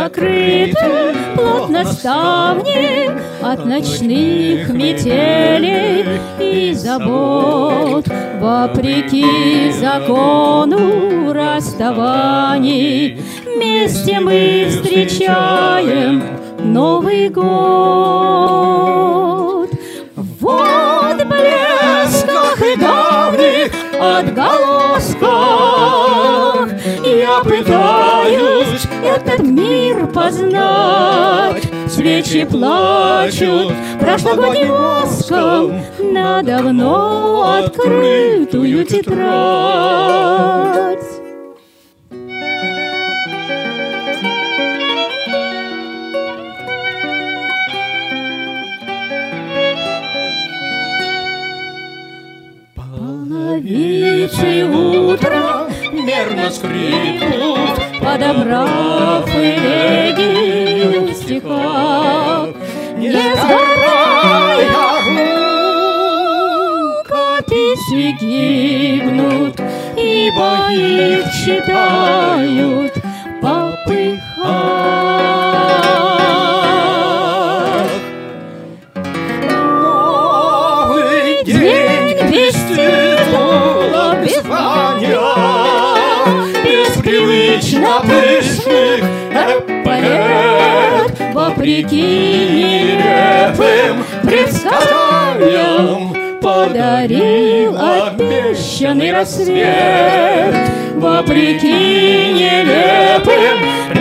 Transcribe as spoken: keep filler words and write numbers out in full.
закрыты плотно ставни от ночных метелей и забот. Вопреки закону расставаний вместе мы встречаем Новый год. Вот в блесках и давних отголосках я пытаюсь этот мир познать. Свечи плачут прошлогодним воском на давно открытую тетрадь. Половицы утра мерно скрипнут, подобрав элегию в стихах. Не сгорая рукописи гибнут, ибо их читают в попыхах. Новый день без титула, без звания, без привычно пышных эполет, вопреки нелепым предсказаниям подарил обещанный рассвет. Вопреки нелепым